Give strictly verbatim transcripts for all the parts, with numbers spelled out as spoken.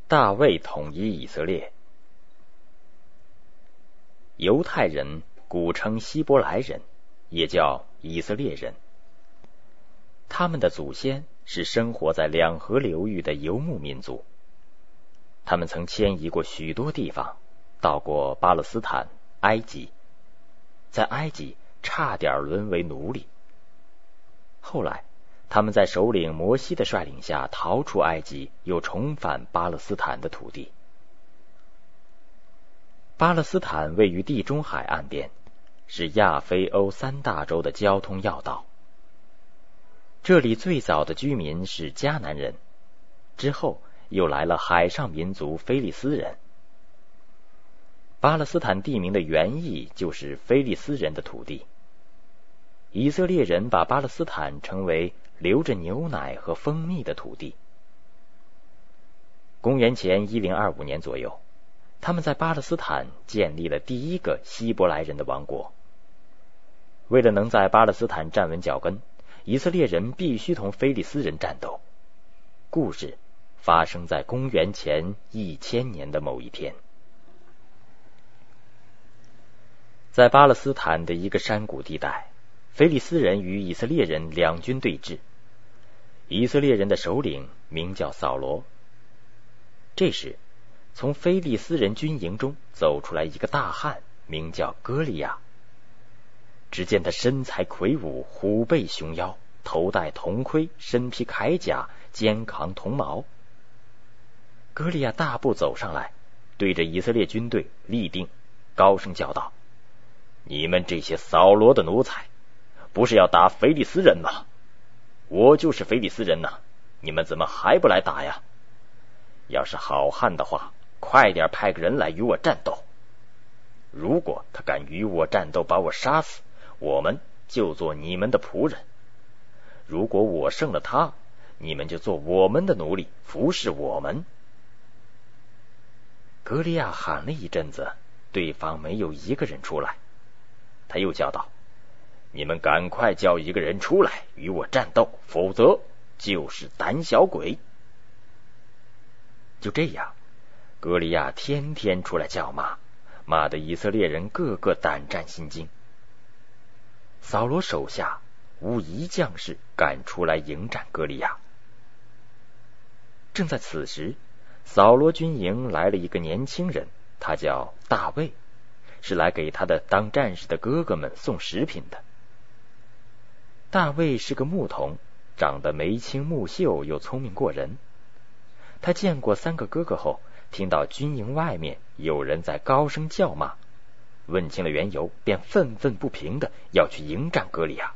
大卫统一以色列。犹太人古称希伯来人，也叫以色列人。他们的祖先是生活在两河流域的游牧民族，他们曾迁移过许多地方，到过巴勒斯坦、埃及，在埃及差点沦为奴隶。后来他们在首领摩西的率领下逃出埃及，又重返巴勒斯坦的土地。巴勒斯坦位于地中海岸边，是亚非欧三大洲的交通要道。这里最早的居民是迦南人，之后又来了海上民族菲利斯人。巴勒斯坦地名的原意就是菲利斯人的土地。以色列人把巴勒斯坦称为流着牛奶和蜂蜜的土地。公元前一零二五年左右，他们在巴勒斯坦建立了第一个希伯来人的王国。为了能在巴勒斯坦站稳脚跟，以色列人必须同菲利斯人战斗。故事发生在公元前一千年的某一天。在巴勒斯坦的一个山谷地带，菲利斯人与以色列人两军对峙。以色列人的首领名叫扫罗。这时从菲利斯人军营中走出来一个大汉，名叫歌利亚。只见他身材魁梧，虎背熊腰，头戴铜盔，身披铠甲，肩扛铜矛。歌利亚大步走上来，对着以色列军队立定，高声叫道：你们这些扫罗的奴才，不是要打菲利斯人吗？我就是菲利斯人呐，你们怎么还不来打呀？要是好汉的话，快点派个人来与我战斗。如果他敢与我战斗，把我杀死，我们就做你们的仆人；如果我胜了他，你们就做我们的奴隶，服侍我们。歌利亚喊了一阵子，对方没有一个人出来。他又叫道：你们赶快叫一个人出来与我战斗，否则就是胆小鬼。就这样，歌利亚天天出来叫骂，骂得以色列人个个胆战心惊。扫罗手下无一将士敢出来迎战歌利亚。正在此时，扫罗军营来了一个年轻人，他叫大卫，是来给他的当战士的哥哥们送食品的。大卫是个牧童，长得眉清目秀，又聪明过人。他见过三个哥哥后，听到军营外面有人在高声叫骂，问清了缘由，便愤愤不平的要去迎战歌利亚。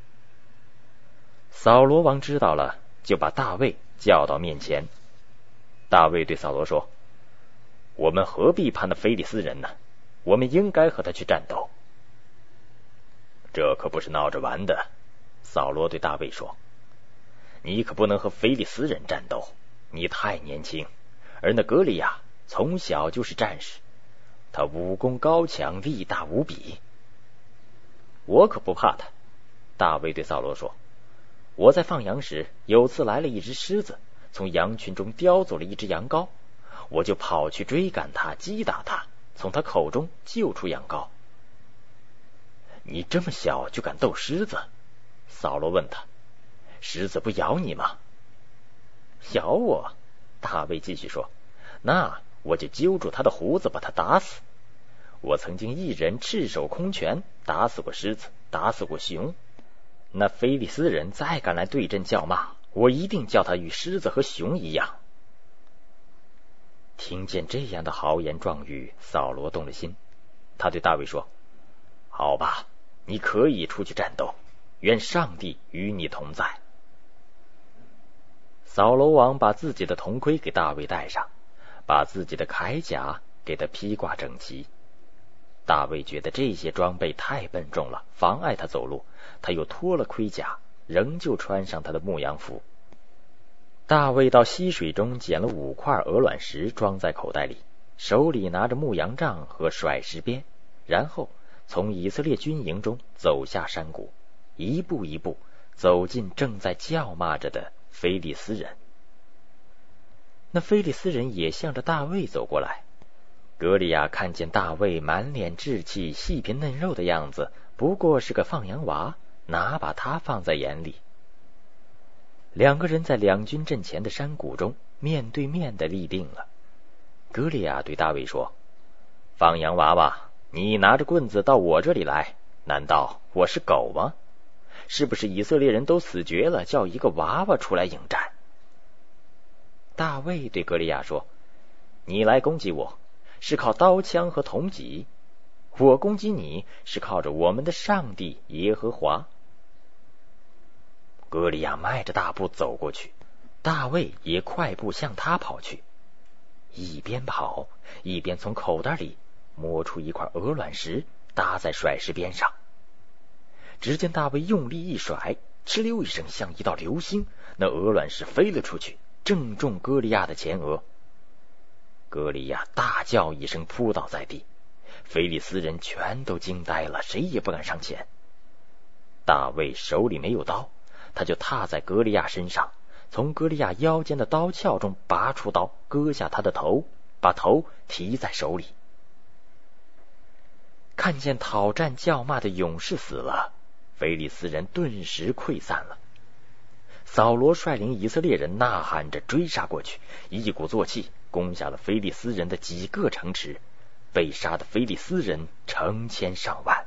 扫罗王知道了，就把大卫叫到面前。大卫对扫罗说：我们何必怕那非利斯人呢？我们应该和他去战斗。这可不是闹着玩的。扫罗对大卫说：你可不能和非利斯人战斗，你太年轻，而那歌利亚从小就是战士，他武功高强，力大无比。我可不怕他。大卫对扫罗说：我在放羊时，有次来了一只狮子，从羊群中叼走了一只羊羔，我就跑去追赶他，击打他，从他口中救出羊羔。你这么小就敢斗狮子？扫罗问他：狮子不咬你吗？咬我。大卫继续说：那我就揪住他的胡子，把他打死。我曾经一人赤手空拳打死过狮子，打死过熊。那非利斯人再敢来对阵叫骂，我一定叫他与狮子和熊一样。听见这样的豪言壮语，扫罗动了心。他对大卫说：好吧，你可以出去战斗，愿上帝与你同在。扫罗王把自己的铜盔给大卫戴上，把自己的铠甲给他披挂整齐。大卫觉得这些装备太笨重了，妨碍他走路，他又脱了盔甲，仍旧穿上他的牧羊服。大卫到溪水中捡了五块鹅卵石，装在口袋里，手里拿着牧羊杖和甩石鞭，然后从以色列军营中走下山谷，一步一步走进正在叫骂着的非利斯人。 那非利斯人也向着大卫走过来。歌利亚看见大卫满脸稚气、细皮嫩肉的样子，不过是个放羊娃，哪把他放在眼里？两个人在两军阵前的山谷中面对面的立定了。歌利亚对大卫说：放羊娃娃，你拿着棍子到我这里来，难道我是狗吗？是不是以色列人都死绝了，叫一个娃娃出来迎战？大卫对歌利亚说：你来攻击我是靠刀枪和铜戟，我攻击你是靠着我们的上帝耶和华。歌利亚迈着大步走过去，大卫也快步向他跑去，一边跑一边从口袋里摸出一块鹅卵石，搭在甩石边上。只见大卫用力一甩，哧溜一声，像一道流星，那鹅卵石飞了出去，正中歌利亚的前额。歌利亚大叫一声，扑倒在地，非利斯人全都惊呆了，谁也不敢上前。大卫手里没有刀，他就踏在歌利亚身上，从歌利亚腰间的刀鞘中拔出刀，割下他的头，把头提在手里。看见讨战叫骂的勇士死了，非利斯人顿时溃散了。扫罗率领以色列人呐喊着追杀过去，一鼓作气攻下了非利斯人的几个城池，被杀的非利斯人成千上万。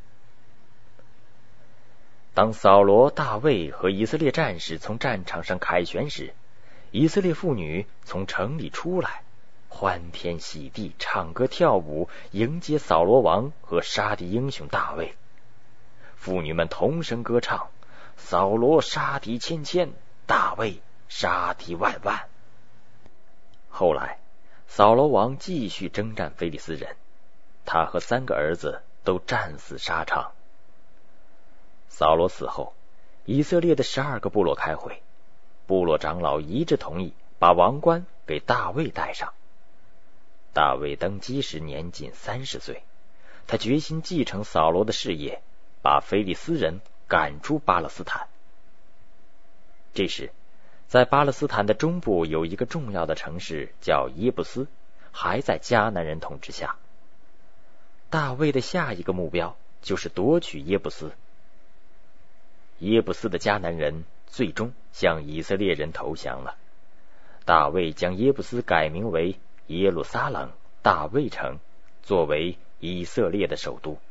当扫罗、大卫和以色列战士从战场上凯旋时，以色列妇女从城里出来，欢天喜地，唱歌跳舞，迎接扫罗王和杀敌英雄大卫。妇女们同声歌唱：扫罗杀敌千千，大卫杀敌万万。后来扫罗王继续征战非利斯人，他和三个儿子都战死沙场。扫罗死后，以色列的十二个部落开会，部落长老一致同意把王冠给大卫戴上。大卫登基时年仅三十岁，他决心继承扫罗的事业，把非利斯人赶出巴勒斯坦。这时，在巴勒斯坦的中部有一个重要的城市叫耶布斯，还在迦南人统治下。大卫的下一个目标就是夺取耶布斯。耶布斯的迦南人最终向以色列人投降了。大卫将耶布斯改名为耶路撒冷大卫城，作为以色列的首都。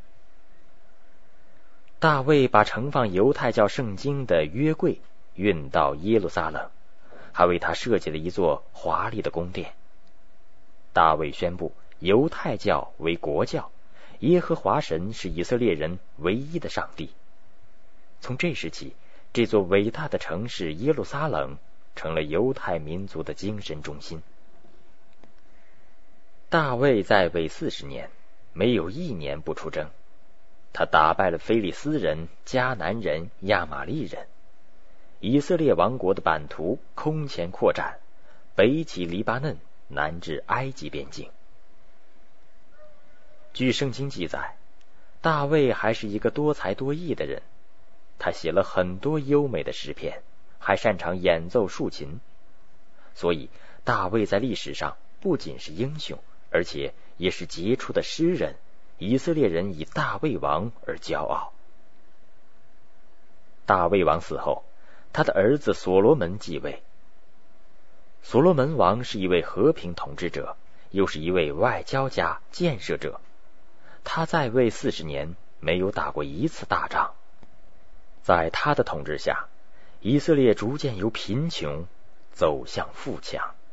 大卫把盛放犹太教圣经的约柜运到耶路撒冷，还为他设计了一座华丽的宫殿。大卫宣布犹太教为国教，耶和华神是以色列人唯一的上帝。从这时起，这座伟大的城市耶路撒冷成了犹太民族的精神中心。大卫在位四十年，没有一年不出征。他打败了非利斯人、迦南人、亚玛利人。以色列王国的版图空前扩展，北起黎巴嫩，南至埃及边境。据圣经记载，大卫还是一个多才多艺的人，他写了很多优美的诗篇，还擅长演奏竖琴。所以大卫在历史上不仅是英雄，而且也是杰出的诗人，以色列人以大卫王而骄傲。大卫王死后，他的儿子所罗门继位。所罗门王是一位和平统治者，又是一位外交家、建设者。他在位四十年，没有打过一次大仗。在他的统治下，以色列逐渐由贫穷走向富强。